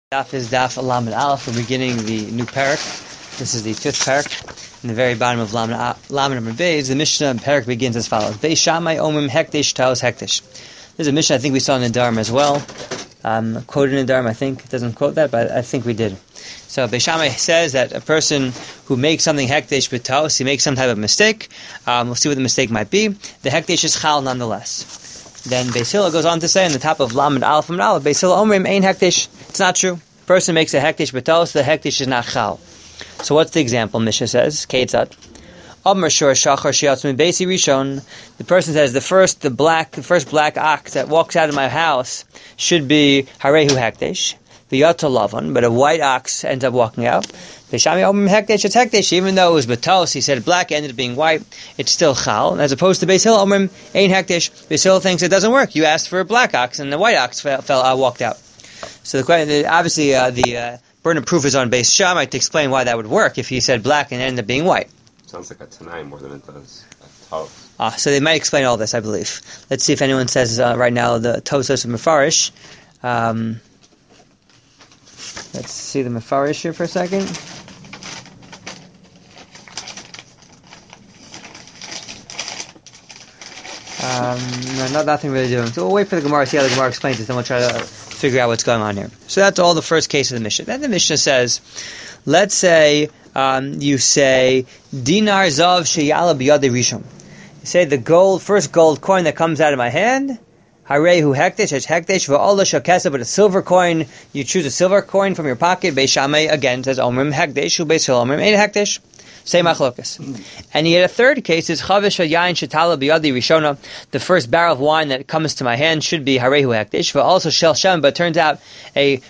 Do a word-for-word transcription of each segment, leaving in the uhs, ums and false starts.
Daf is Daf Lamed Aleph. We're beginning the new parak. This is the fifth parak. In the very bottom of Lamed Lamed Beis, the Mishnah parak begins as follows: Beis Shammai Omrim Hekdesh Taos Hekdesh. There's a Mishnah I think we saw in the Dharma as well. Um, quoted in the Dharma, I think it doesn't quote that, but I think we did. So Beis Shammai says that a person who makes something Hekdesh B'Taos, he makes some type of mistake. Um, we'll see what the mistake might be. The Hekdesh is Chal nonetheless. Then Beis Hillel goes on to say in the top of Lamed Aleph and Aleph, Beis Hillel Omrim Ein Hekdesh. It's not true. A person makes a Hekdesh B'Taos, the Hekdesh is not Chal. So what's the example? Mishnah says, Keitzad. Amar Shor Shachar Shiatzmi Beisi Rishon. The person says the first the black the first black ox that walks out of my house should be Harehu Hekdesh. V'yata Lavan, but a white ox ends up walking out. Beishami Omrim Hekdesh, it's Hekdesh. Even though it was B'Taos, he said black ended up being white, it's still Chal. As opposed to Beis Hillel Omrim Ein Hekdesh. Beis Hillel thinks it doesn't work. You asked for a black ox and the white ox fell, fell uh, walked out. So the question, obviously, uh, the uh, burden of proof is on Beis Shammai to explain why that would work if he said black and ended up being white. Sounds like a Tanai more than it does a Tos. Ah, so they might explain all this, I believe. Let's see if anyone says uh, right now the Tosos of Mefarish. Um, let's see the Mefarish here for a second. Um, no, not, nothing really doing. So we'll wait for the Gemara, see how the Gemara explains it, then we'll try to figure out what's going on here. So that's all the first case of the Mishnah. Then the Mishnah says, let's say um, you say, Dinar Zav Sheyala B'Yadei Rishon. You say the gold, first gold coin that comes out of my hand, Harehu Hekdesh, it's Hekdesh, V'Olah Shakesa, but a silver coin, you choose a silver coin from your pocket, Beis Shammai again says, Omrim Hekdesh, Hu Beis Hillel Omrim Ein Hekdesh. Same machlokas. And yet a third case is Chavish Yain Shetala B'Yadi Rishona. The first barrel of wine that comes to my hand should be Harehu Hekdesh, but also Shel Shem, but it turns out a,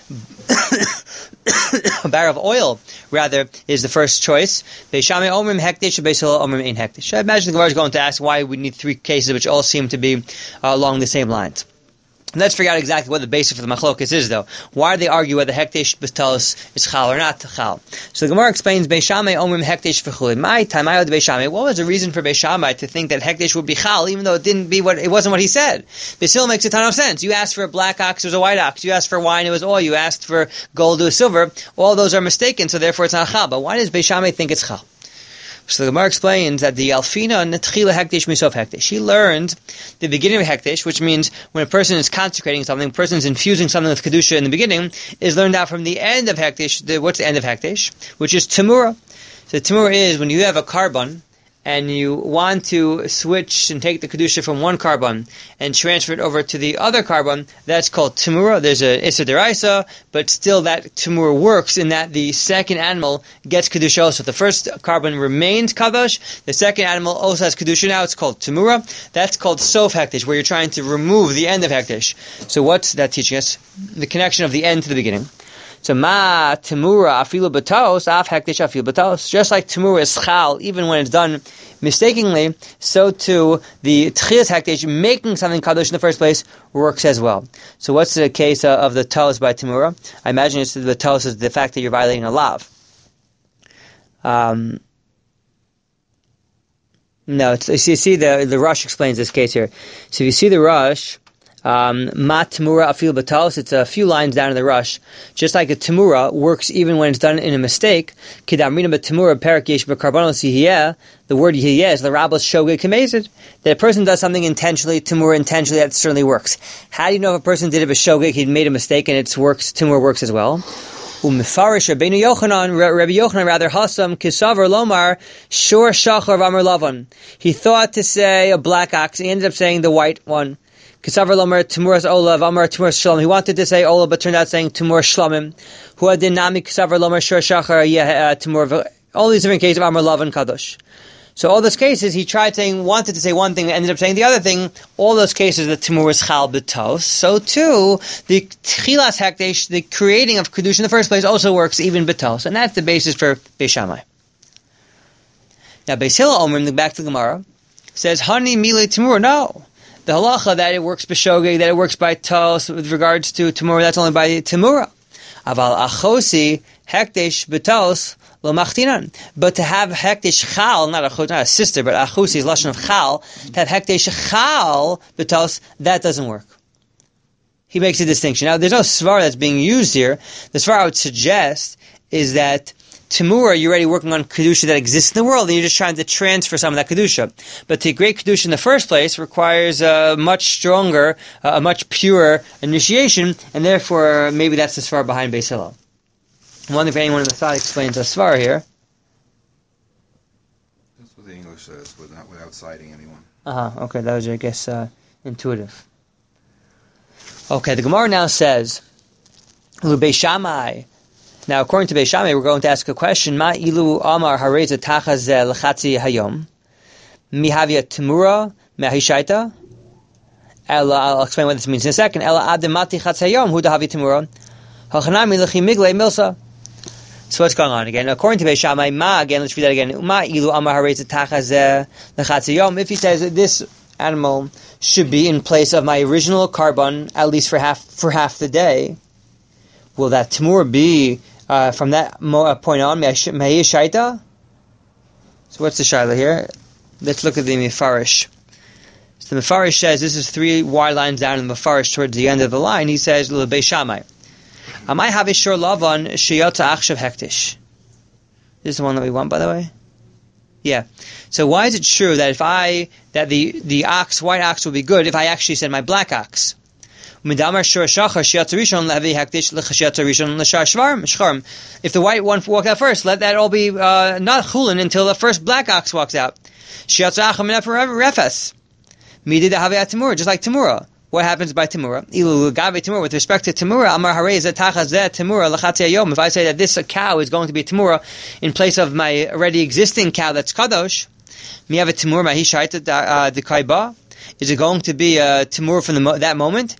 a barrel of oil, rather, is the first choice. Beis Shammai Omrim Hekdesh, Beis Hillel Omrim Ein Hekdesh. I imagine the Gemara is going to ask why we need three cases which all seem to be uh, along the same lines. Let's figure out exactly what the basis for the machlokas is, though. Why do they argue whether Hekdesh B'Taos is Chal or not Chal? So the Gemara explains, Beis Shammai Omrim Hekdesh V'Chuli. My time, I Beis Shammai. What was the reason for Beis Shammai to think that Hekdesh would be Chal, even though it didn't be what it wasn't what he said? Beis Hillel makes a ton of sense. You asked for a black ox, it was a white ox. You asked for wine, it was oil. You asked for gold, it was silver. All those are mistaken, so therefore it's not Chal. But why does Beis Shammai think it's Chal? So the Gemara explains that the Alfina Netchila Hekdesh Misof Hekdesh. He learned the beginning of Hekdesh, which means when a person is consecrating something, a person is infusing something with Kedusha in the beginning, is learned out from the end of Hekdesh. The, what's the end of Hekdesh? Which is Tamura. So Tamura is when you have a carbon and you want to switch and take the Kedusha from one carbon and transfer it over to the other carbon, that's called Tamura. There's a Issa Deraisa, but still that Tamura works in that the second animal gets Kedusha also. The first carbon remains Kadosh, the second animal also has Kedusha now, it's called Tamura. That's called Sof Hekdesh, where you're trying to remove the end of Hekdesh. So what's that teaching us? The connection of the end to the beginning. So ma Tamura afilu b'Taos af Hekdesh afilu b'Taos. Just like Tamura is Chal, even when it's done mistakenly, so too the Tchias Hekdesh, making something Kadosh in the first place, works as well. So what's the case uh, of the Taos by Tamura? I imagine it's the Taos is the fact that you're violating a lav. Um, no, it's, you see, you see the the Rush explains this case here. So if you see the Rush, Um, Ma Tamura Afil B'Taos, it's a few lines down in the Rush. Just like a Tamura works even when it's done in a mistake, Kidamrina B'Tamura Perak Yesh B'Karbanos Yihiyeh, the word Yihiyeh is the Rabbos Shogeg Kamezid. That a person does something intentionally, Tamura intentionally, that certainly works. How do you know if a person did it b'Shogeg, he made a mistake and it works, Tamura works as well? Umefarish Rabbeinu Yochanan, Rabbi Yochanan rather Hasam Kisavar Lomar Shor Shachar V'Amar Lavan. He thought to say a black ox, and he ended up saying the white one. Kisavar Lomer Tumuras Olav Amar Tumuras Shalom. He wanted to say Olav, but turned out saying Tumur Shlomim. Who had dinami Kisavar Lomer Shur Shachar Yeh Tumur. All these different cases of Amar Lav and Kadosh. So all those cases, he tried saying, wanted to say one thing, ended up saying the other thing. All those cases, the Timur is Chal B'Tos. So too, the Tchilas Hekdesh, the creating of Kedusha in the first place, also works even B'Tos. And that's the basis for Beis Shammai. Now, Beis Hillel Omrim, back to the Gemara, says, Hani Mile Timur. No. The halacha that it works b'shogeg, that it works by tos with regards to Tamura, that's only by Tamura. Aval achosi hekdesh b'tos lo machtinan. But to have hekdesh chal, not a not a sister, but achosi is lashon of chal, to have hekdesh chal b'tos, that doesn't work. he makes a distinction. Now, there's no svar that's being used here. The svar I would suggest is that Tamura, you're already working on Kedusha that exists in the world, and you're just trying to transfer some of that Kedusha. But to create Kedusha in the first place requires a much stronger, uh, a much purer initiation, and therefore, maybe that's the svar behind Beis Hillel. I wonder if anyone in the thought explains the svar here. That's what the English says, without, without citing anyone. Uh-huh, okay, that was, I guess, uh, intuitive. Okay, the Gemara now says, Lu Beis Shammai. Now, according to Beis Shammai, we're going to ask a question. Ma ilu amar hareza tachazeh l'chatzi hayom mihavia temura mehishaita. Ela, I'll explain what this means in a second. Ela ademati chatzi hayom hu dahavi temura hachanami l'chi migle milsa. So what's going on again? According to Beis Shammai, ma again. Let's read that again. Ma ilu amar hareza tachazeh l'chatzi hayom. If he says that this animal should be in place of my original carbon at least for half for half the day, will that temura be uh, from that mo- point on mehi shaita? So what's the shaila here? Let's look at the Mefarish. So the Mefarish says, this is three wide lines down in the Mefarish towards the end of the line. He says, Lu Beis Shammai, Amai have shor lavan sheyotza achshav hektish. This is the one that we want, by the way. Yeah. So why is it true that if I that the the ox, white ox, will be good if I actually said my black ox? If the white one walked out first, let that all be uh, not chulin until the first black ox walks out. Just like Tamura. What happens by Tamura? With respect to Tamura, if I say that this cow is going to be Tamura in place of my already existing cow that's Kadosh, is it going to be a Tamur from the mo- that moment?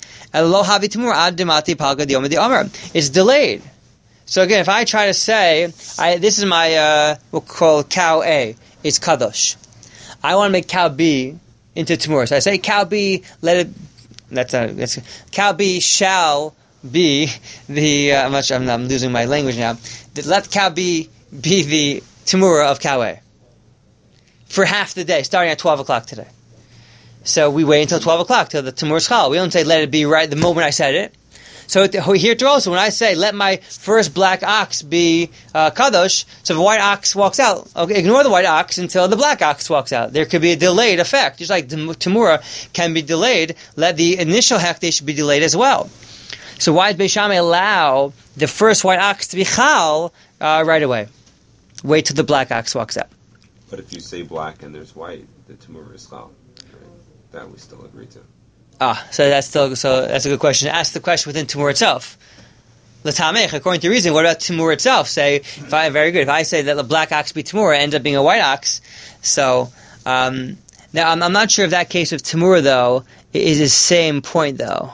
It's delayed. So again, if I try to say, I, this is my, uh, we'll call cow A, it's Kadosh. I want to make cow B into Tamur. So I say cow B, let it, that's, a, that's cow B shall be the, uh, I'm, not sure, I'm, I'm losing my language now. Let cow B be the Tamura of cow A. For half the day, starting at twelve o'clock today. So we wait until twelve o'clock, till the Tamur Schal. We don't say let it be right the moment I said it. So here to also, when I say let my first black ox be uh, Kadosh, so if a white ox walks out, okay, ignore the white ox until the black ox walks out. There could be a delayed effect. Just like the Tamura can be delayed, let the initial hektish be delayed as well. So why does Beis Shammai allow the first white ox to be Chal uh, right away? Wait till the black ox walks out. But if you say black and there's white, the Tamur is Chal. That we still agree to. Ah, so that's still so that's a good question. Ask the question within Tamur itself. L'tamech, according to reason, what about Tamur itself? Say, if I very good. If I say that the black ox be Tamur, it ends up being a white ox. So um, now I'm, I'm not sure if that case of Tamur though is the same point though,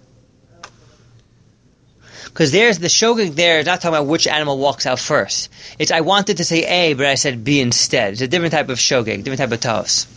because there's the shogeg there is not talking about which animal walks out first. It's I wanted to say A, but I said B instead. It's a different type of shogeg, different type of taos.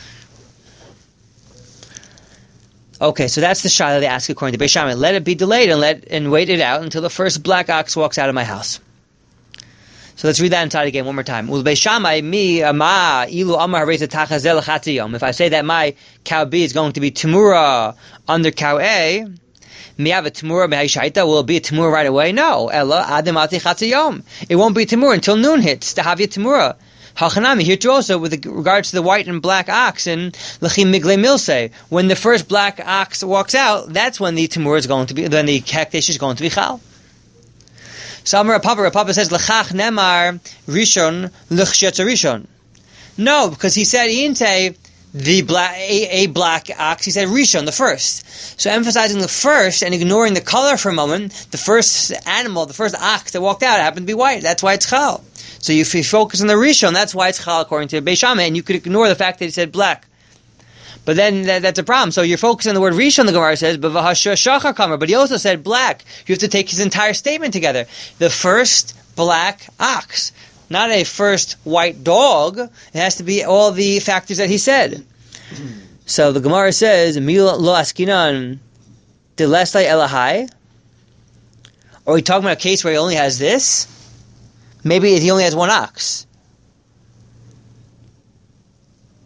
Okay, so that's the shaila they ask according to Beis Shammai. Let it be delayed and let and wait it out until the first black ox walks out of my house. So let's read that inside again one more time. Beis Shammai mi ama ilu amar hareza tachazel chatiyom. If I say that my cow B is going to be Tamura under cow A, mi have a Tamura mehishaita, will it be a Tamura right away? No. Ella ademati chatiyom. It won't be Tamura until noon hits. Tahavya Tamura. Hachanami, here too also, with regards to the white and black oxen, l'chim migle milse, when the first black ox walks out, that's when the Tamur is going to be, then the hektish is going to be chal. So Amar Papa, Papa says, l'chach nemar rishon l'chshetz rishon. No, because he said, he didn't say the black, a, a black ox, he said rishon, the first. So emphasizing the first and ignoring the color for a moment, the first animal, the first ox that walked out happened to be white. That's why it's chal. So if you focus on the rishon, that's why it's chal according to Beis Shammai, and you could ignore the fact that he said black. But then that, that's a problem. So you're focusing on the word rishon, the Gemara says, but v'hashachar kamer. But he also said black. You have to take his entire statement together. The first black ox, not a first white dog. It has to be all the factors that he said. So the Gemara says, "Mil lo askinan delestai elahai." Are we talking about a case where he only has this? Maybe he only has one ox.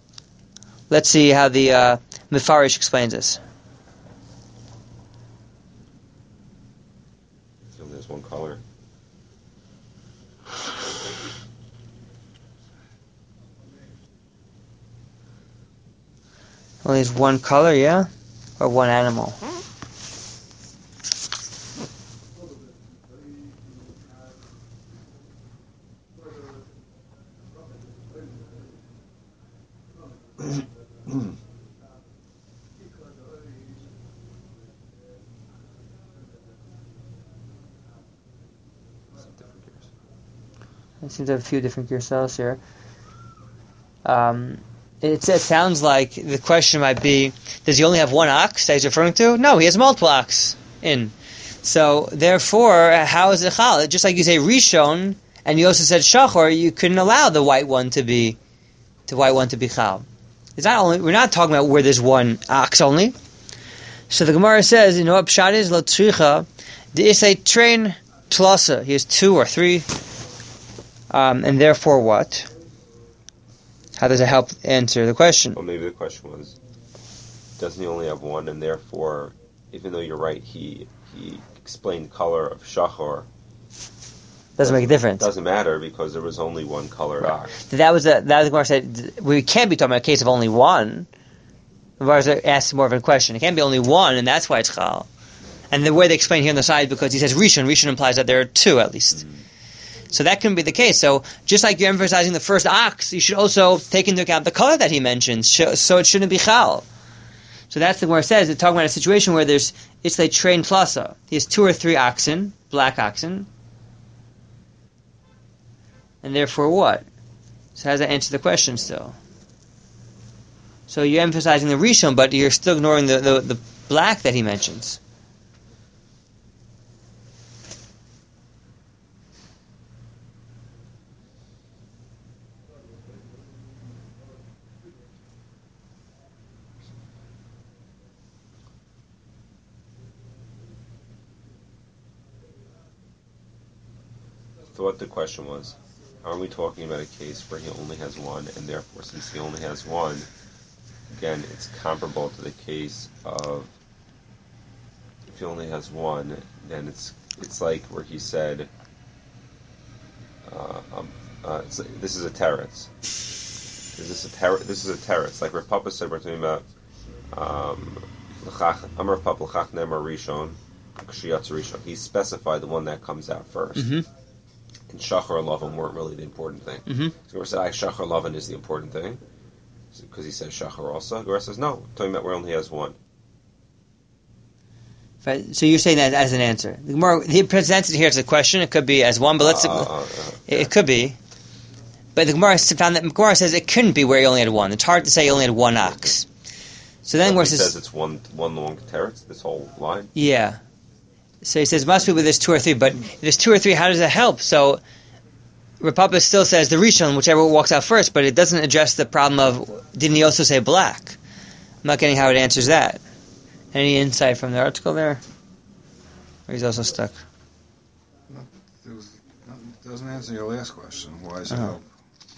Let's see how the uh, Mefarish explains this. Only has one color, yeah? Or one animal? It seems to have a few different gearcells here. Um, it, it sounds like the question might be, does he only have one ox that he's referring to? No, he has multiple ox in. So, therefore, how is it chal? Just like you say Rishon, and you also said Shachor, you couldn't allow the white one to be the white one to be chal. It's not only, we're not talking about where there's one ox only. So the Gemara says, you know what pshat is? Lo tzricha, the isay train tlasa. He has two or three. Um, and therefore what? How does it help answer the question? Well, maybe the question was, doesn't he only have one, and therefore, even though you're right, he he explained color of shachor. Doesn't, doesn't make a difference. Doesn't matter because there was only one colored right. ox. That was a, that was the Gemara said we can't be talking about a case of only one. The Gemara asks more of a question. It can't be only one, and that's why it's chal. And the way they explain here on the side, because he says rishon, rishon implies that there are two at least. Mm-hmm. So that can be the case. So just like you're emphasizing the first ox, you should also take into account the color that he mentions, so it shouldn't be chal. So that's the where it says, it's talking about a situation where there's, it's like train plasa. He has two or three oxen, black oxen. And therefore what? So how does that answer the question still? So you're emphasizing the rishon, but you're still ignoring the, the, the black that he mentions. So what the question was, aren't we talking about a case where he only has one, and therefore since he only has one, again, it's comparable to the case of, if he only has one, then it's it's like where he said, uh, um, uh, it's, this is a teretz. Is this a ter- This is a teretz. Like where Papa said, we're talking about, um, Amar Papa l'chach nemar rishon, k'shiyatz rishon. He specified the one that comes out first. Mm-hmm. And Shachar and Lavan weren't really the important thing. Mm-hmm. So Gemara said, Shachar Lavan is the important thing. Because he says Shachar also. Gemara says, no, talking about where only has one. Right. So you're saying that as an answer. The Gemara, he presents it here as a question. It could be as one, but let's... Uh, uh, uh, it, yeah. it could be. But the Gemara found that Gemara says it couldn't be where he only had one. It's hard to say he only had one ox. So then Gemara says... says it's one one long teretz, this whole line? Yeah. So he says, must be with this two or three, but if there's two or three, how does that help? So, Rapapa still says the Rishon, whichever walks out first, but it doesn't address the problem of, didn't he also say black? I'm not getting how it answers that. Any insight from the article there? Or he's also stuck? No, it, was, no, it doesn't answer your last question. Why does it uh-huh. help?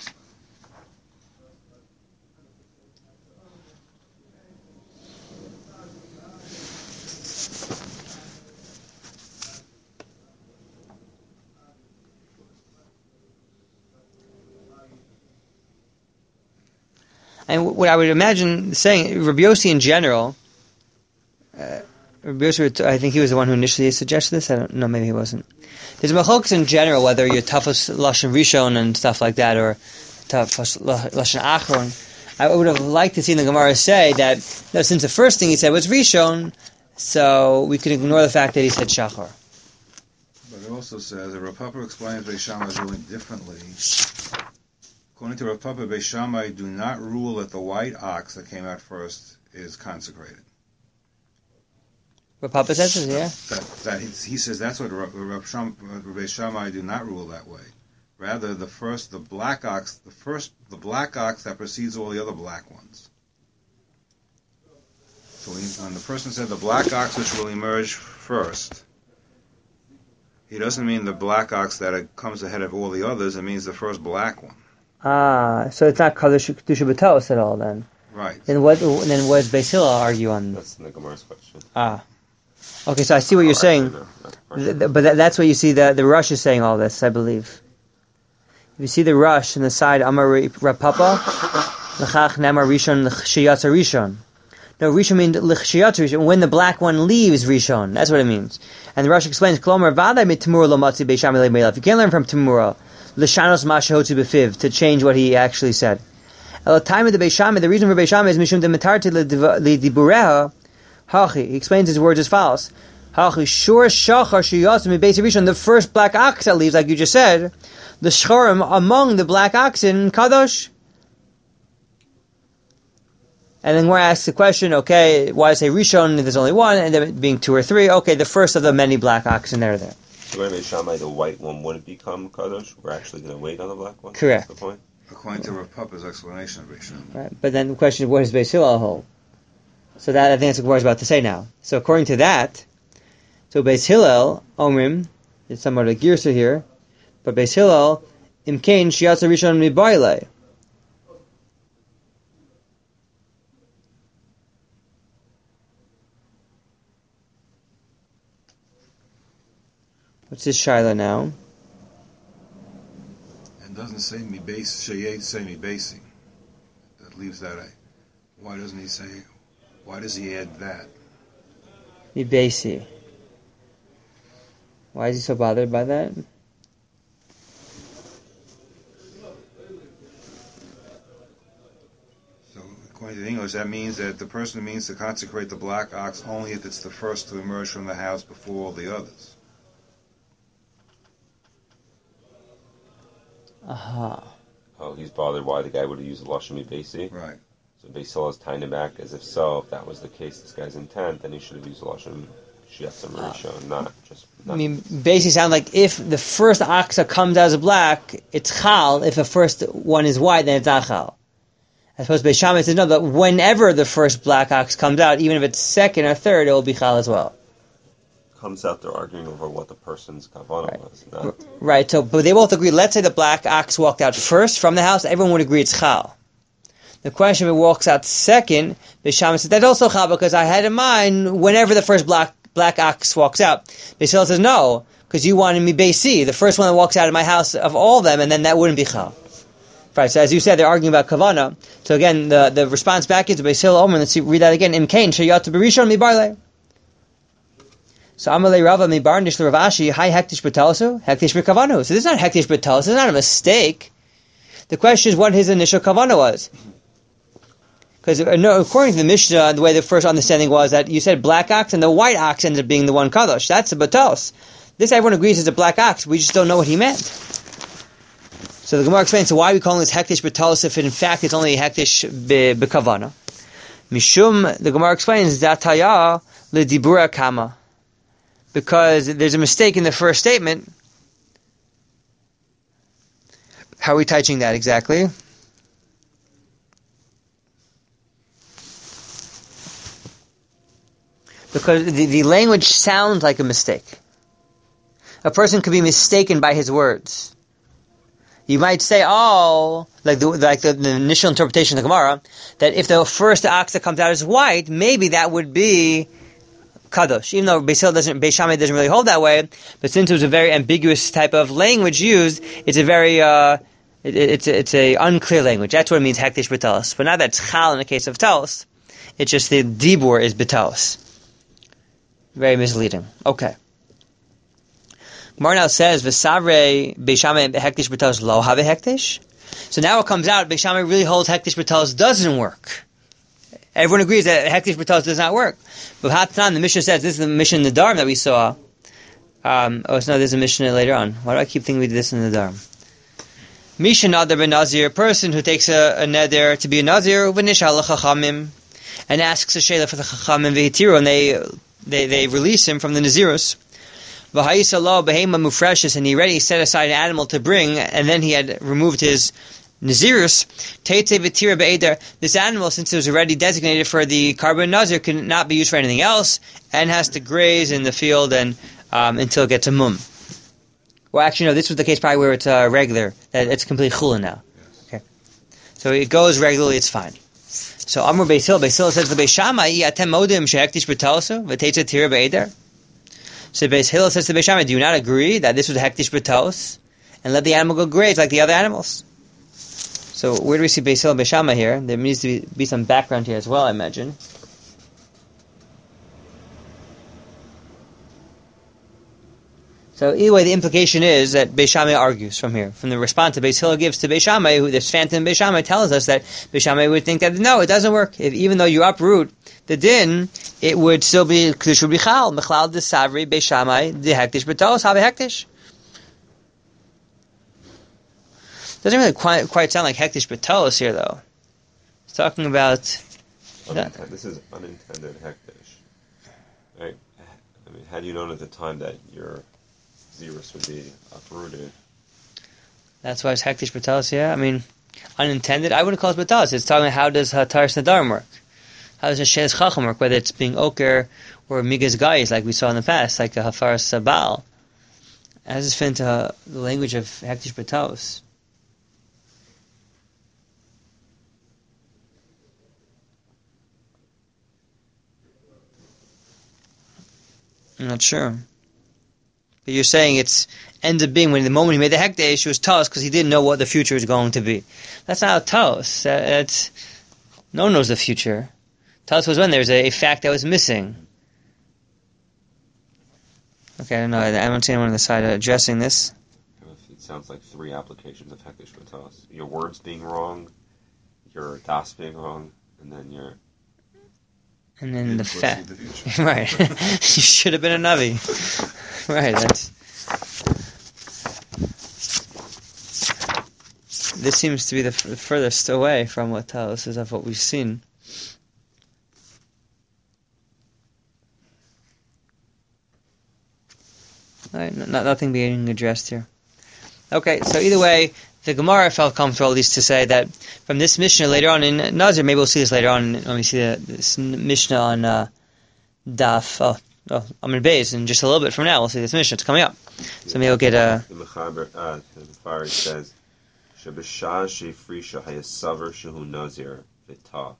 And what I would imagine saying, Rabbi Yossi in general, uh, Rabbi Yossi, I think he was the one who initially suggested this. I don't know, maybe he wasn't. There's machlokes in general, whether you're tafos lashon rishon and stuff like that, or tafos lashon achron. I would have liked to see the Gemara say that, no, since the first thing he said was rishon, so we could ignore the fact that he said shachar. But it also says that Rav Papa explains Beis Shammai ruling differently. According to Rav Papa, Beis Shammai do not rule that the white ox that came out first is consecrated. Rav Papa says this, yeah? That, that he, he says that's what Rav, Rav Sham, Beis Shammai do not rule that way. Rather, the first, the black ox, the first, the black ox that precedes all the other black ones. So when the person said the black ox which will emerge first, he doesn't mean the black ox that comes ahead of all the others. It means the first black one. Ah, so it's not Kadosh Kedusha B'Tos at all then. Right. Then what? Then what does Beis Hillel argue on? That's the Gemara's question. Ah, okay. So I see what you're saying, th- th- but th- that's what you see. The the Rush is saying all this, I believe. If you see the Rush in the side, Amar Rav Papa, L'chach Nemar Rishon Sheyatza Rishon. No, Rishon means l'chshiyat Rishon, when the black one leaves Rishon. That's what it means. And the Rosh explains, Klomer v'adai mit Tamura lo matzi Beis Shammai le'meilav. You can't learn from Tamura, l'shanos ma shehotzu b'fiv, to change what he actually said. At the time of the Beis Shammai, the reason for Beis Shammai is mishum de metarti l'dibureha hachi. He explains his words as follows. Hachi shur shachar sheyatzu mi Beis Rishon, the first black ox that leaves, like you just said, the shchorim among the black oxen, kadosh. And then we're asked the question, okay, why say Rishon if there's only one, and then being two or three? Okay, the first of the many black oxen that are there. So when Beis Shammai, the white one wouldn't become kadosh. We're actually going to wait on the black one. Correct. That's the point. According to Rav Papa's explanation of Rishon. Right. But then the question is, what does Beis Hillel hold? So that I think that's what Gemara is about to say now. So according to that, so Beis Hillel, Omrim, it's somewhat a girsa here, but Beis Hillel, Imkain Shiatza Rishon Mibaile. What's this Shiloh now? It doesn't say me base, sheyet say me basing. That leaves that. A, why doesn't he say? Why does he add that? Mibasi. Why is he so bothered by that? So according to the English, that means that the person means to consecrate the black ox only if it's the first to emerge from the house before all the others. Aha. Oh, he's bothered why the guy would have used Lashon Mibasi. Right. So Beis Hillel is tying him back as if so, if that was the case, this guy's intent, then he should have used Lashon Shiatza Rishon, not just. Not I mean, basically, sound like if the first ox that comes out as black, it's chal. If the first one is white, then it's not chal. I suppose Beis Shammai says no, that whenever the first black ox comes out, even if it's second or third, it will be chal as well. Comes out they're arguing over what the person's kavanah Right. was. Not, Right. So, but they both agree. Let's say the black ox walked out first from the house. Everyone would agree it's chal. The question if it walks out second, Beis Shammai says that's also chal because I had in mind whenever the first black black ox walks out. Beis Hillel says no because you wanted me Beisi, the first one that walks out of my house of all of them, and then that wouldn't be chal. Right. So as you said, they're arguing about kavanah. So again, the, the response back is Beis Hillel. Let's see, read that again. Imkain sheyat berishon mibarle. So Amalei Rava mi barnish Rav Ashi hi hektish b'talasu hektish b'kavanu. So this is not hektish b'talasu. This is not a mistake. The question is what his initial kavana was. Because no, according to the Mishnah, the way the first understanding was that you said black ox and the white ox ended up being the one kadosh. That's a batos. This everyone agrees is a black ox. We just don't know what he meant. So the Gemara explains, so why are we calling this hektish b'talasu if in fact it's only hektish b'kavana? Mishum, the Gemara explains, zataya l'dibura kama. Because there's a mistake in the first statement. How are we teaching that exactly? Because the, the language sounds like a mistake. A person could be mistaken by his words. You might say, oh, like the, like the, the initial interpretation of the Gemara, that if the first ox that comes out is white, maybe that would be kadosh, even though Beis Hillel doesn't, Beis Shammai doesn't really hold that way, but since it was a very ambiguous type of language used, it's a very, uh, it, it's a, it's a unclear language. That's what it means, hektish b'talos. But not that it's chal in the case of talos. It's just the dibur is b'talos. Very misleading. Okay. Gemara now says, v'savrei Beis Shammai hektish b'talos lo have hektish. So now it comes out, Beis Shammai really holds hektish b'talos doesn't work. Everyone agrees that hektish b'talos does not work. But Hatan, the Mishnah says, this is the Mishnah in the Dharm that we saw. Um, oh, no, there's a Mishnah later on. Why do I keep thinking we did this in the Dharm? Misha Nadar ben Nazir, a person who takes a, a neder to be a Nazir, v'nishal l'chachamim, and asks a sheila for the chachamim v'hitiru, and they, they, they release him from the Nazirus. V'ha'isa lo behema mufreshes, and he already set aside an animal to bring, and then he had removed his Nazirus, Teitze v'tira be'eder. This animal, since it was already designated for the carbon Nazir, cannot be used for anything else, and has to graze in the field and um, until it gets a mum. Well, actually, no, this was the case probably where it's uh, regular, that it's complete chulin now. Okay, so it goes regularly, it's fine. So Amr Beis Hillel, Beis Hillel says to Beis Shammai, atem modim shehektish b'talasu v'teitze tira be'eder. So Beis Hillel says to Beis Shammai, do you not agree that this was a hektish b'talos, and let the animal go graze like the other animals? So where do we see Beis Hillel and Beis Shammai here? There needs to be, be some background here as well, I imagine. So either way, the implication is that Beis Shammai argues from here. From the response that Beis Hillel gives to Beis Shammai, who this phantom Beis Shammai tells us that Beis Shammai would think that no, it doesn't work. If, even though you uproot the din, it would still be Kedusha B'chal. Mechlal de Savri Beis Shammai de Hektish B'tos Have Hektish. Doesn't really quite, quite sound like Hektish B'tos here, though. It's talking about... Unintended, this is unintended Hektish. Right? I mean, had you known at the time that your Zerus would be uprooted... That's why it's Hektish B'tos, yeah? I mean, unintended? I wouldn't call it B'tos. It's talking about how does Hataras Nadarim work? How does a Sheres Chacham work? Whether it's being Oker or Migas Gais, like we saw in the past, like a Hafaras Baal. How does this fit into uh, the language of Hektish B'tos? I'm not sure. But you're saying it's ends up being when the moment he made the Hekdesh, it was Tos because he didn't know what the future was going to be. That's not Tos. That's, no one knows the future. Tos was when there's a, a fact that was missing. Okay, I don't know. I, I don't see anyone on the side addressing this. It sounds like three applications of Hektish B'tos. Your words being wrong, your Das being wrong, and then your... And then the fact, the right? You should have been a Navi, right? That's this seems to be the f- furthest away from what Talos is of what we've seen. Right, no, nothing being addressed here. Okay, so either way, the Gemara felt comfortable at least to say that from this Mishnah later on in Nazir, maybe we'll see this later on when we see the, this Mishnah on uh, Daf, oh, oh, Amud Beis, and just a little bit from now we'll see this Mishnah. It's coming up. So maybe we'll get a... The Mechaber, uh, the Mechaber says, Shebeshah shefrisha hayasaver shehu Nazir v'ta.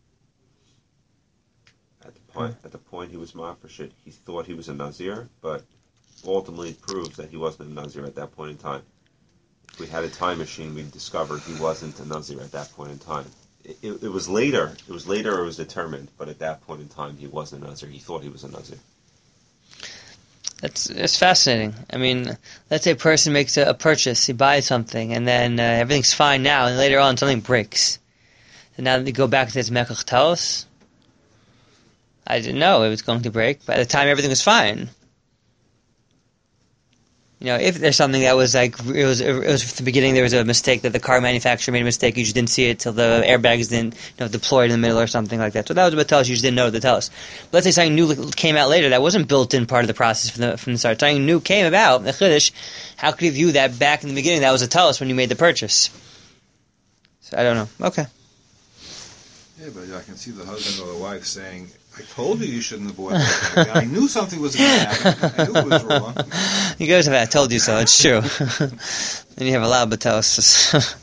At the point, at the point he was mafresh, he thought he was a Nazir, but ultimately it proves that he wasn't a Nazir at that point in time. If we had a time machine, we'd discover he wasn't a Nazir at that point in time. It, it, it was later. It was later. It was determined, but at that point in time, he wasn't a Nazir. He thought he was a Nazir. That's it's fascinating. I mean, let's say a person makes a, a purchase, he buys something, and then uh, everything's fine now, and later on something breaks. And now they go back to its Mekach Taos. I didn't know it was going to break. By the time everything was fine. You know, if there's something that was like, it was, it was at the beginning there was a mistake that the car manufacturer made a mistake, you just didn't see it till the airbags didn't, you know, deploy in the middle or something like that. So that was what tells you, you just didn't know to tell us. But let's say something new came out later that wasn't built in part of the process from the, from the start. Something new came about, the Chiddush, how could you view that back in the beginning that was a tell us when you made the purchase? So I don't know. Okay. Yeah, but I can see the husband or the wife saying, I told you you shouldn't have bought that. I knew something was going to happen. I knew it was wrong. You guys have I told you so. It's true. Then you have a lot of batelos.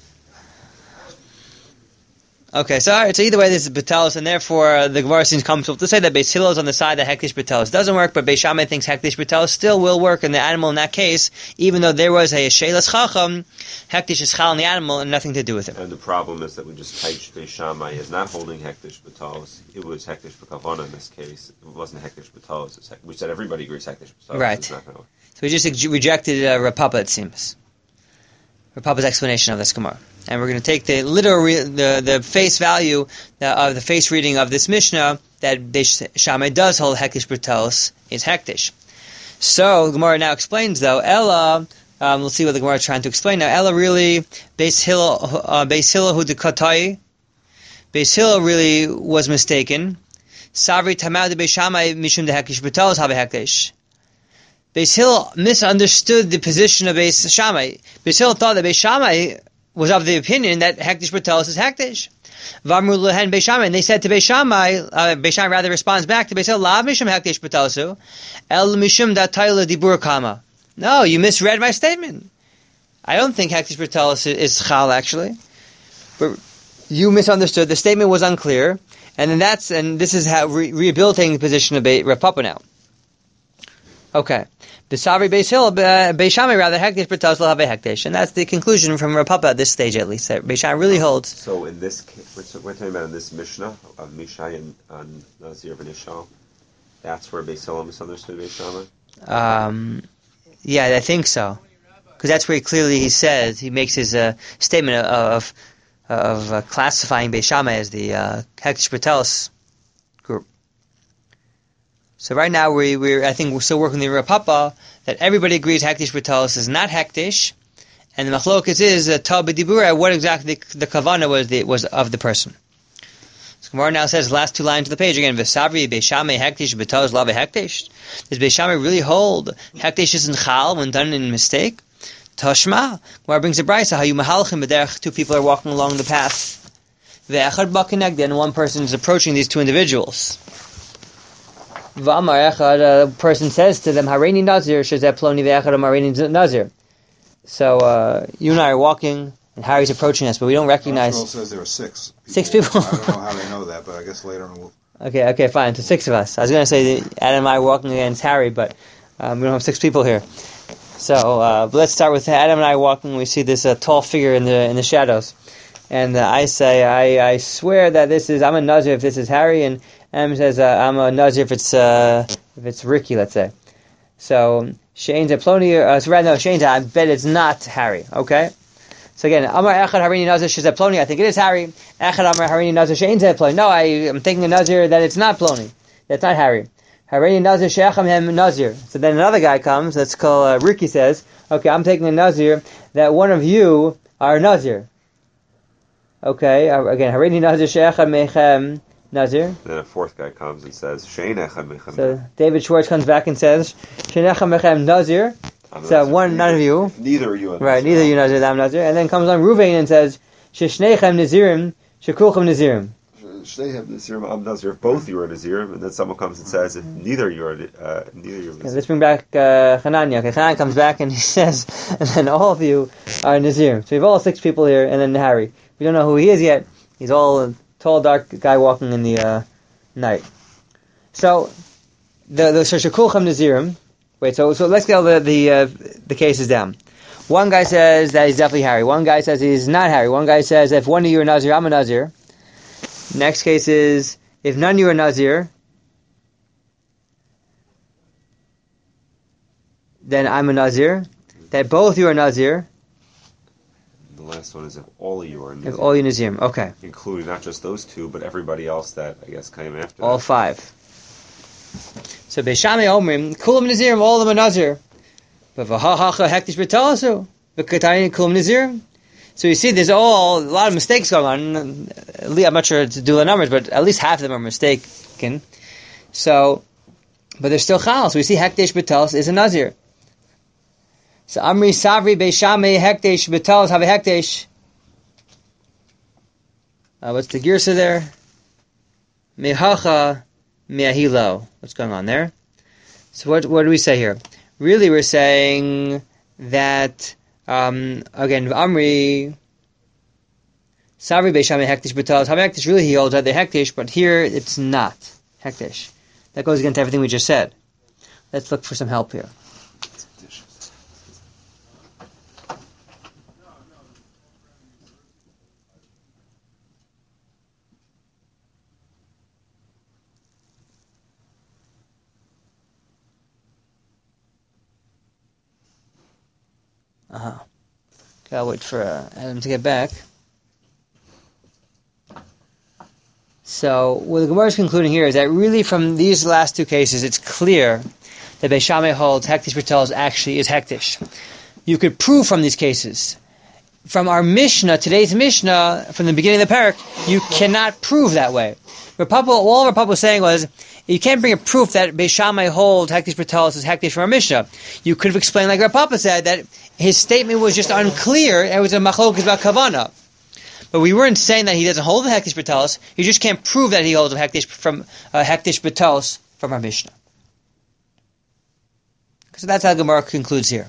Okay, so all right. So either way, this is batelos, and therefore uh, the Gemara seems comfortable to say that Beis Hillel is on the side that hektish batelos doesn't work, but Beis Shammai thinks hektish batelos still will work in the animal in that case, even though there was a shelas chacham, hektish is chal in the animal and nothing to do with it. And the problem is that we just typed Beis Shammai as not holding hektish batelos. It was hektish b'kavana in this case. It wasn't hektish batelos. We said everybody agrees hektish batelos. Right. So we just ex- rejected uh, Rav Papa, it seems. Rav Papa's explanation of this Gemara. And we're going to take the literal, re- the the face value uh, of the face reading of this Mishnah that Beis Shammai does hold hektish batelos is hektish. So the Gemara now explains though, Ella, um, we'll see what the Gemara is trying to explain now. Ella really, Beis Hillel, uh, Beis Hillel hu dekatai, Beis Hillel really was mistaken. Savri tamau de Beis Shammai mishum de hektish batelos have hektish. Beis Hillel misunderstood the position of Beis Shammai. Beis Hillel thought that Beis Shammai was of the opinion that hektish batelos is hektish. V'amru lehen Beis Shammai, and they said to Beis Shammai, uh, Beis Shammai rather responds back to Beis Hillel, Lav mishum hektish batelosu, el mishum datayla dibur kama. No, you misread my statement. I don't think hektish batelos is chal actually, but you misunderstood. The statement was unclear, and then that's and this is how re- rehabilitating the position of Be- Rav Papa now. Okay. The Savri Beis Hillel, uh, Beis Shammai rather hektish b'tos lo have hektish, and that's the conclusion from Rav Papa at this stage at least. That Beis Shammai really holds. So in this, we're, we're talking about in this Mishnah of Mishai and, and Nazir v'Nishal. That's where Beis Hillel misunderstood Beis Shammai. Um, Yeah, I think so. Because that's where he clearly he says, he makes his uh, statement of of uh, classifying Beis Shammai as the uh, Hektish B'Telos group. So right now, we, we're I think we're still working with the Rav Papa that everybody agrees Hektish B'Telos is not Hektish, and the Machlokas is uh, Ta B'Dibura, what exactly the, the Kavanah was, the, was of the person. So Gemara now says, last two lines of the page again, V'Savri Beis Shammai Hektish B'Telos Lave Hektish. Does Beis Shammai really hold Hektish isn't Chal when done in mistake? Tashma. Gemara brings a brisa, how you mahalchim b'derech, two people are walking along the path. Ve'echad b'kineged, and one person is approaching these two individuals. V'amar echad, a person says to them, Hareini Nazir, shezeh ploni ve'echad Hareini Nazir. So, uh, you and I are walking, and Harry's approaching us, but we don't recognize... The girl says there are six people. Six people? I don't know how they know that, but I guess later on we'll... Okay, okay, fine, so six of us. I was going to say that Adam and I are walking against Harry, but um, we don't have six people here. So, uh, but let's start with Adam and I walking. We see this uh, tall figure in the in the shadows, and uh, I say, I, I swear that this is I'm a Nazir if this is Harry, and Adam says uh, I'm a Nazir if it's uh, if it's Ricky, let's say. So Shane's a Ploni, uh, so right now Shane's I bet it's not Harry. Okay. So again, Amar Echad Harini Nazir Shezeh Ploni. I think it is Harry. Echad Amar Harini Nazir Shane's Ploni. No, I am thinking a Nazir that it's not Ploni. That's not Harry. Hareini Nazir She'acham Hem Nazir. So then another guy comes, let's call, uh, Ricky says, okay, I'm taking a Nazir, that one of you are Nazir. Okay, uh, again, Hareini Nazir She'acham Mechem Nazir. Then a fourth guy comes and says, Shein Echad Mechem. So David Schwartz comes back and says, Shein Echad Mechem Nazir. I'm So Nazir. one, none of you. Neither are you. Right, neither you Nazir, I'm Nazir. And then comes on Ruvain and says, Sheshnechem Nazirim, Shekulchem Nazirim. They have Nazirim, I'm Nazir. If both you are Nazirim, and then someone comes and says, if neither you are, uh, neither you are Okay, Nazir. let's bring back uh, Hanania. Okay, Hanania comes back and he says, and then all of you are Nazir. So we have all six people here, and then Harry. We don't know who he is yet. He's all a tall, dark guy walking in the uh, night. So the the Shekulchem Nazirim. Wait, so so let's get all the the uh, the cases down. One guy says that he's definitely Harry. One guy says he's not Harry. One guy says if one of you are Nazir, I'm a Nazir. Next case is, if none of you are Nazir, then I'm a Nazir. That both of you are Nazir. The last one is if all of you are Nazir. If all you Nazirim, okay. Including not just those two, but everybody else that, I guess, came after All that. five. So Beis Shammai Omrim, Kulam Nazirim, all of them are Nazir. But V'hahacha Hektish B'Talasu, V'katayim Kulam Nazirim. So you see, there's all a lot of mistakes going on. I'm not sure to do the numbers, but at least half of them are mistaken. So, but they're still chal. So we see Hektish B'Telos is a Nazir. So Amri Savri Beis Shammai Hektish B'Telos have a Hektish. Uh, what's the girsa there? Mehacha Meahilo. What's going on there? So what what do we say here? Really, we're saying that. Um, again, Amri, Savri Beis Shammai Hektish B'Telos. Have Hektish, really he holds out the Hektish, but here it's not Hektish. That goes against everything we just said. Let's look for some help here. Uh-huh. Okay, I'll wait for uh, Adam to get back. So, what the Gemara is concluding here is that really from these last two cases, it's clear that Beis Shammai holds Hektish B'Telos actually is Hektish. You could prove from these cases. From our Mishnah, today's Mishnah, from the beginning of the parak, you cannot prove that way. Rapapa, all Rapapa was saying was, you can't bring a proof that Beis Shammai holds Hektish B'Telos is Hektish from our Mishnah. You could have explained, like Rapapa said, that his statement was just unclear, and it was a machlokas about Kavanah. But we weren't saying that he doesn't hold the Hektish B'Telos. You just can't prove that he holds a Hektish from uh, Hektish B'Telos from our Mishnah. So that's how Gemara concludes here.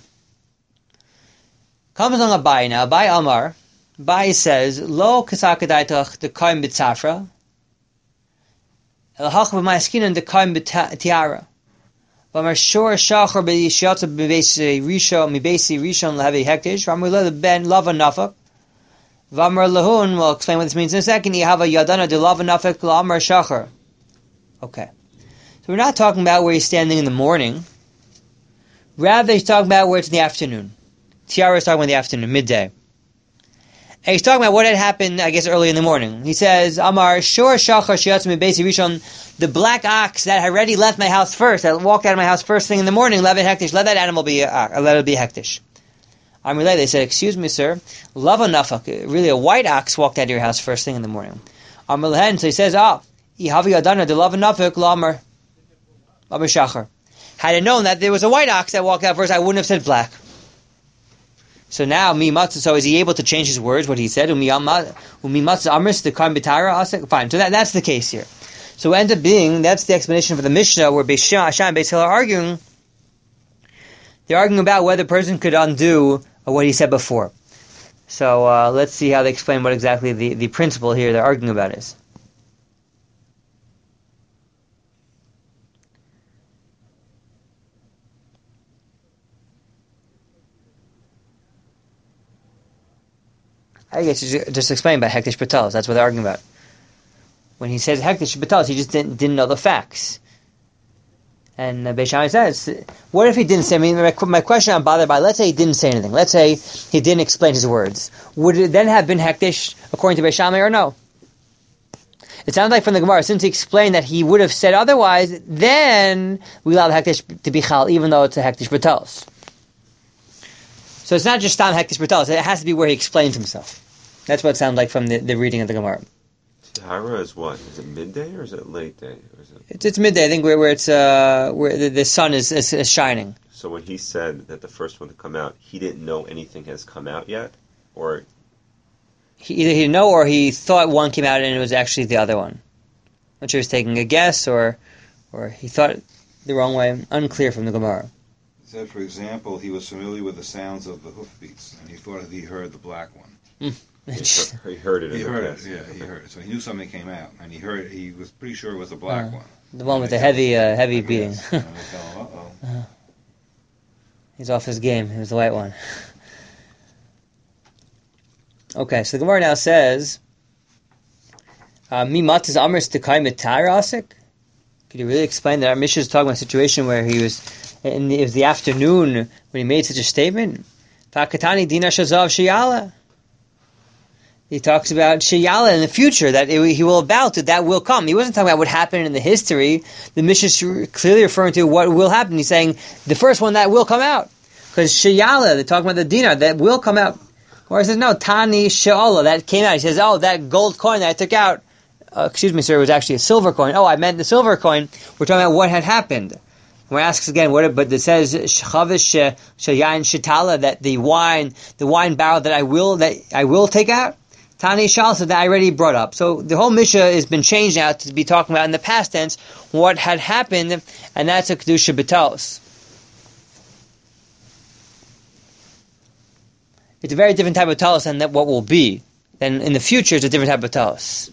Comes along Abai now. Abai Amar. Abai says, Lo kasakadaitach dekaim b'tzafra. Elhach b'ma'askinan dekaim b'tiara. V'amar shor shachar b'yishyata b'beisi rishon m'beisi rishon l'hevi hektish. V'amar le ben lava nafak. V'amar lahun, we'll explain what this means in a second. Yihava yadana de lava nafak l'amar shachar. Okay. So we're not talking about where he's standing in the morning. Rather, he's talking about where it's in the afternoon. Tiara is talking about the afternoon, midday. And he's talking about what had happened, I guess, early in the morning. He says, Amar, Shor Shachar Shiatzim Beisi Rishon, the black ox that had already left my house first, that walked out of my house first thing in the morning, Levin Hektish, let that animal be, uh, let it be Hektish. Amar, they said, excuse me, sir, Lava Nafak, really a white ox walked out of your house first thing in the morning. Amar Lehen, so he says, ah, Ihavi Adana, the Lava Nafak, Lamar, Amar Shachar. Had I known that there was a white ox that walked out first, I wouldn't have said black. So now, mi matzah, so is he able to change his words, what he said? Umi matzah amris, the karm b'tara. Fine, so that, that's the case here. So it ends up being, that's the explanation for the Mishnah, where Beis Shammai and Beis Hillel are arguing, they're arguing about whether a person could undo what he said before. So uh, let's see how they explain what exactly the, the principle here they're arguing about is. I guess you just explain about Hektish B'Talos. That's what they're arguing about. When he says Hektish B'Talos, he just didn't, didn't know the facts. And uh, Beis Shammai says, what if he didn't say, I mean, my, my question I'm bothered by, let's say he didn't say anything. Let's say he didn't explain his words. Would it then have been Hektish according to Beis Shammai or no? It sounds like from the Gemara, since he explained that he would have said otherwise, then we allow the Hektish to be Chal, even though it's a Hektish B'Talos. So it's not just Stam Hektish B'Talos, it has to be where he explains himself. That's what it sounds like from the, the reading of the Gemara. Tahara is what? Is it midday or is it late day? Or is it... It's, it's midday, I think, where, where it's uh, where the, the sun is, is, is shining. So when he said that the first one to come out, he didn't know anything has come out yet? Or he, either he didn't know or he thought one came out and it was actually the other one. Not sure he was taking a guess or or he thought the wrong way. Unclear from the Gemara. It said, for example, he was familiar with the sounds of the hoofbeats, and he thought that he heard the black one. Mm. he heard it. He in heard the it. past. Yeah, he heard it. So he knew something came out, and he heard. He was pretty sure it was the black uh, one. The one with the heavy, uh, heavy Yes. beating. And they tell him, uh-oh. uh, he's off his game. It was the white one. Okay, so the Gemara now says, "Mi matzah amris tekai mitar asik." Could you really explain that? Our Mishnah is talking about a situation where he was, in the, it was the afternoon when he made such a statement. Fakatani dina shazav sheyala. He talks about sheyala in the future, that it, he will about it, that will come. He wasn't talking about what happened in the history. The Mishnah is clearly referring to what will happen. He's saying the first one that will come out. Because sheyala, they're talking about the dinar, that will come out. Or he says, no, tani she'ala, that came out. He says, oh, that gold coin that I took out, uh, excuse me, sir, it was actually a silver coin. Oh, I meant the silver coin. We're talking about what had happened. When it asks again, what? But it says shachavish shayayin shitala, that the wine, the wine barrel that I will that I will take out. Tani shal, so that I already brought up. So the whole Mishnah has been changed now to be talking about in the past tense what had happened, and that's a kedusha b'talos. It's a very different type of talos than what will be. Then in the future, it's a different type of talos.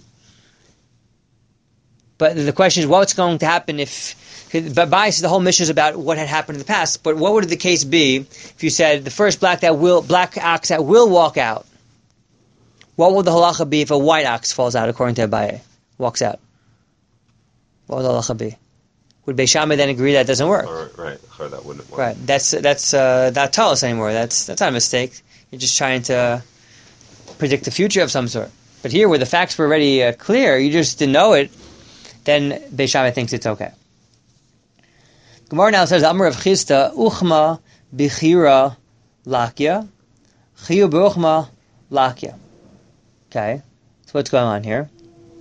But the question is, what's going to happen if... But bias, the whole mission is about what had happened in the past. But what would the case be if you said the first black that will black ox that will walk out? What would the halacha be if a white ox falls out, according to Abaye, walks out? What would the halacha be? Would Beis Shammai then agree that doesn't work? Or, right, or that wouldn't work. Right, that's that's uh, not talos anymore. That's that's not a mistake. You're just trying to predict the future of some sort. But here, where the facts were already uh, clear, you just didn't know it. Then Beis Shammai thinks it's okay. Gemara now says, Amar of Chisda, Uchma Bichira Lakya, Chiyu B'Uchma Lakya. Okay, so what's going on here?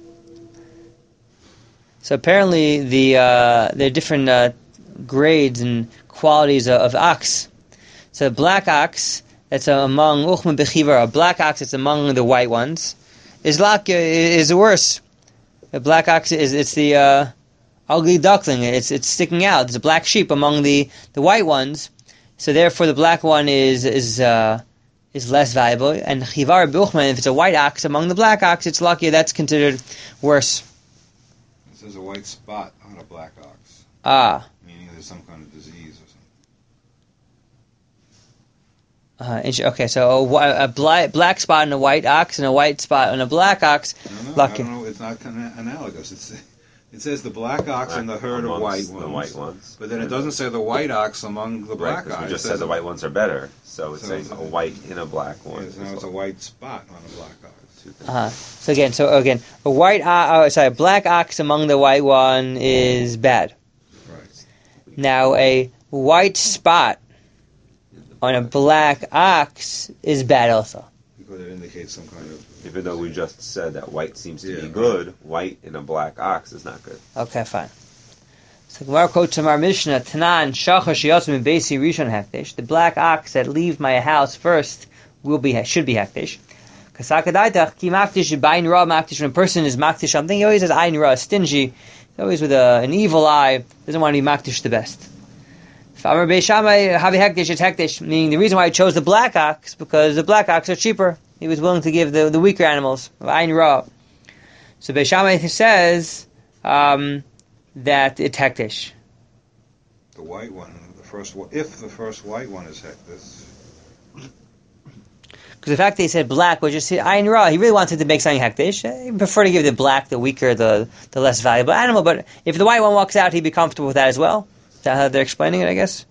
So apparently the uh, there are different uh, grades and qualities of, of ox. So black ox, that's uh, among Uchma Bichira, a black ox that's among the white ones, is Lakya, is worse. The black ox is it's the uh, ugly duckling. It's it's sticking out. There's a black sheep among the, the white ones. So therefore, the black one is is uh, is less valuable. And chivar b'uchman, if it's a white ox among the black ox, it's luckier. That's considered worse. It says a white spot on a black ox. Ah. Meaning there's some kind of disease or Uh, something. okay, so a, a black, black spot on a white ox and a white spot on a black ox, No, no, lucky. I don't know. It's not kind of analogous. It's It says the black ox and the herd of white Amongst ones. the white ones. But then it doesn't say the white ox among the Right, black 'cause ox. we just It said says the white ones are better. So it's So saying it's a a- white in a black one. Yes, now is it's a what- white spot on a black ox. two things. Uh-huh. So again, so again, a white, uh, oh, sorry, a black ox among the white one is bad. Right. Now, a white spot on a black ox is bad also. Because it indicates some kind of... Even though we just said that white seems to Yeah, be right. good, white in a black ox is not good. Okay, fine. So Gemara quotes from our Mishnah, Tanan, Shachar Shiyosim Beisi Rishon Hekdesh. The black ox that leaves my house first will be should be Hekdesh. Kasakadaitach, Ki Makdish, Bain Ra Makdish. When a person is Makdish something, he always has Ain Ra, stingy. He's always with a, an evil eye, doesn't want to be Makdish the best. If Amar Beis Shammai, Havi Hekdesh, it's Hekdesh. Meaning the reason why he chose the black ox, because the black ox are cheaper. He was willing to give the, the weaker animals, Ain Ra. So Beis Shammai says, um, that it's hektish. The white one, the first one, if the first white one is hektish. Because the fact that he said black was just ayin ra. He really wanted to make something hektish. He prefer to give the black, the weaker, the the less valuable animal. But if the white one walks out, he'd be comfortable with that as well. Is that how they're explaining it, I guess?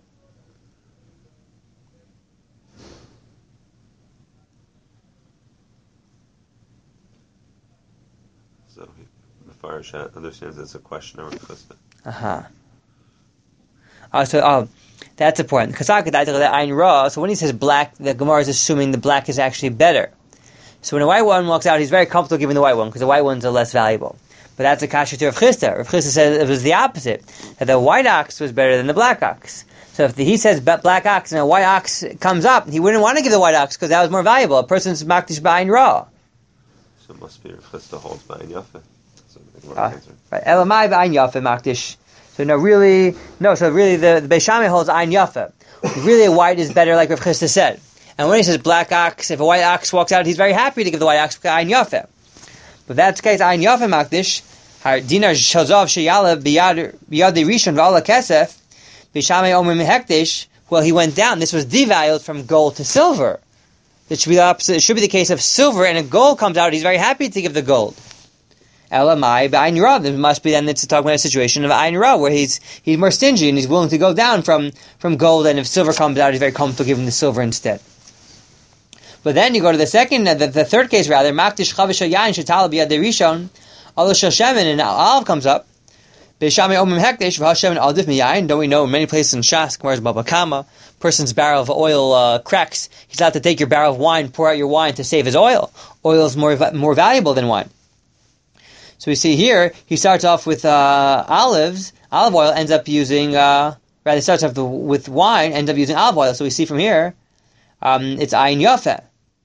So Mepharsh understands it's a question of Chesed. Uh-huh. Oh, so, oh, that's important. Ayin ra. So when he says black, the Gemara is assuming the black is actually better. So when a white one walks out, he's very comfortable giving the white one because the white ones are less valuable. But that's a kasha to Rav Chisda. Rav Chisda says it was the opposite, that the white ox was better than the black ox. So if the, he says black ox and a white ox comes up, he wouldn't want to give the white ox because that was more valuable. A person's makdish ba'ayin ra. So it must be Rav Chisda holds by in Yafa. So I think Uh, answer. right, elamai ba'ayin yafa makdish. So no, really, no. So really, the, the Beis Shammai holds ayin yafa. Really, a white is better, like Rav Chisda said. And when he says black ox, if a white ox walks out, he's very happy to give the white ox ayin yafa. But if that's the case, ayin yafa makdish. Dinar shazav sheyala biyad biyad rishon v'ala kesef. Beis Shammai omrim hekdesh. Well, he went down. This was devalued from gold to silver. It should be the opposite. It should be the case of silver and a gold comes out. He's very happy to give the gold. Elamai b'ayin ra. There must be then it's talking about a situation of ayin ra where he's he's more stingy and he's willing to go down from, from gold. And if silver comes out, he's very comfortable giving the silver instead. But then you go to the second, the, the third case rather. Makdish chavish yayin shetala biyad rishon. Allah shel shemen and olive comes up. Beis Shammai omrim hekdesh v'hashemen adif miyayin. Don't we know in many places in Shas, where's Baba Kama, person's barrel of oil uh, cracks. He's allowed to take your barrel of wine, pour out your wine to save his oil. Oil is more more valuable than wine. So we see here, he starts off with uh, olives, olive oil, ends up using, uh, rather starts off the, with wine, ends up using olive oil. So we see from here, um, it's ayin yafa.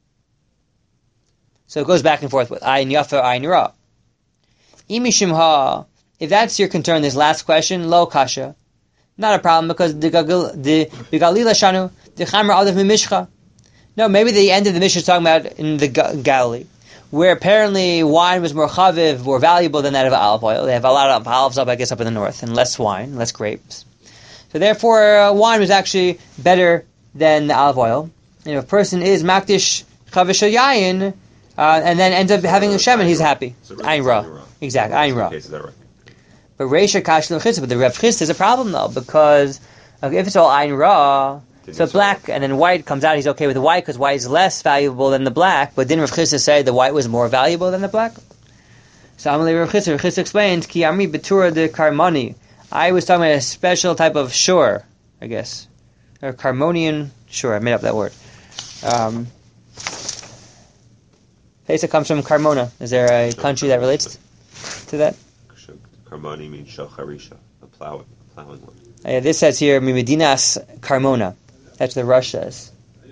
So it goes back and forth with ayin yafa, ayin ra. Imishimha, if that's your concern, this last question, lo kasha, not a problem because the the Galila shanu the chamer adav mimishcha. No, maybe the end of the Mishnah is talking about in the Galilee, where apparently wine was more chaviv, more valuable than that of olive oil. They have a lot of olives up, I guess, up in the north, and less wine, less grapes. So therefore, uh, wine was actually better than the olive oil. And if a person is makdish chavish yayin, uh, and then ends up having a shemen, he's happy. So Ayin ra. Exactly, ayin ra. Okay, so that right. But Reisha Kash Rav Chisda, but the Rav Chisda is a problem though, because uh, if it's all ayin ra, Didn't so it's black and then white comes out, he's okay with the white because white is less valuable than the black. But didn't Rav Chisda say the white was more valuable than the black? So Amalei Rav Chisda, Rav Chisda explained, Ki Amri Betura de Karmani. I was talking about a special type of shore, I guess, or Carmonian shore. I made up that word. Um, Pesa comes from Carmona. Is there a country that relates to that? Karmani means shacharisha, the plow, the plowing one. Uh, this says here, Mimedinas Carmona. That's what the Rush says.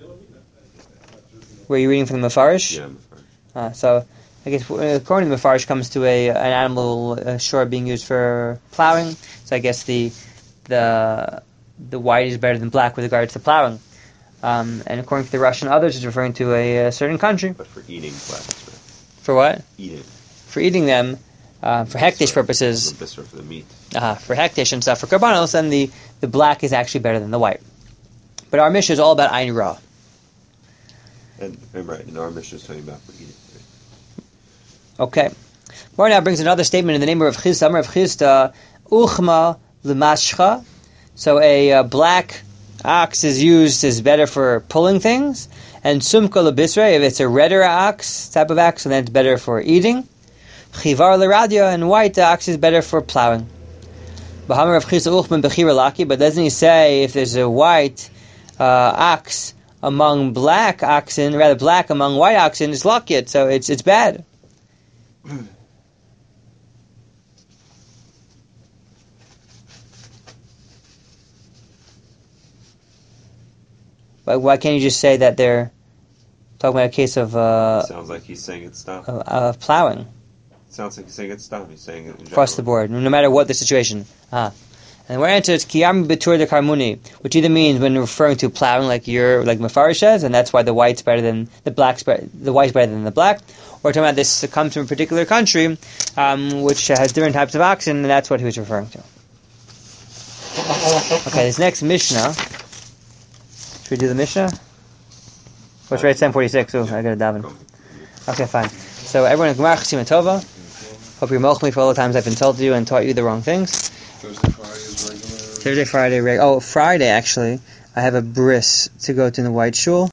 Were you reading from the Mefarish? Yeah, Mefarish. Uh, so, I guess uh, according to the Mefarish, comes to a an animal uh, shore being used for plowing. So I guess the the the white is better than black with regards to plowing. Um, and according to the Rush and others, it's referring to a, a certain country. But for eating plows, right? For what? Eating. For eating them. Uh, for hektish purposes, The viscera for the meat. uh, for hektish and stuff, for karbanos, then the, the black is actually better than the white. But our Mishnah is all about ayin ra. And, and right, and our mission is talking about for eating. Right? Okay. Gemara now brings another statement in the name of Rav Chisda. Rav Chisda, uchma l'mashcha. So a uh, black ox is used is better for pulling things, and sumka l'bisra, if it's a redder ox type of ox, then it's better for eating. Chivar l'radia, and white ox is better for plowing. B'hamar Rav Chisda uchman b'chira laki, but doesn't he say if there's a white uh, ox among black oxen, rather black among white oxen, is lakit, so it's it's bad. But why can't you just say that they're talking about a case of uh, sounds like he's saying it's stop. Of, of plowing? Sounds like he's saying it's stop. He's saying it in general. Across the board, no matter what the situation. Ah. And we're into kiyam betur de karmuni, which either means when referring to plowing, like you're like Mefarish says, and that's why the white's better than the black's better, the white's better than the black. Or talking about this comes from a particular country, um, which has different types of oxen, and that's what he was referring to. Okay, this next Mishnah. Should we do the Mishnah? What's right? ten forty-six. Oh, I got to daven. Okay, fine. So everyone, Gemara Chasima Tova. Hope you're milking me for all the times I've been told to you and taught you the wrong things. Thursday, Friday is regular. Thursday, Friday, reg- oh, Friday actually. I have a bris to go to in the White Shul.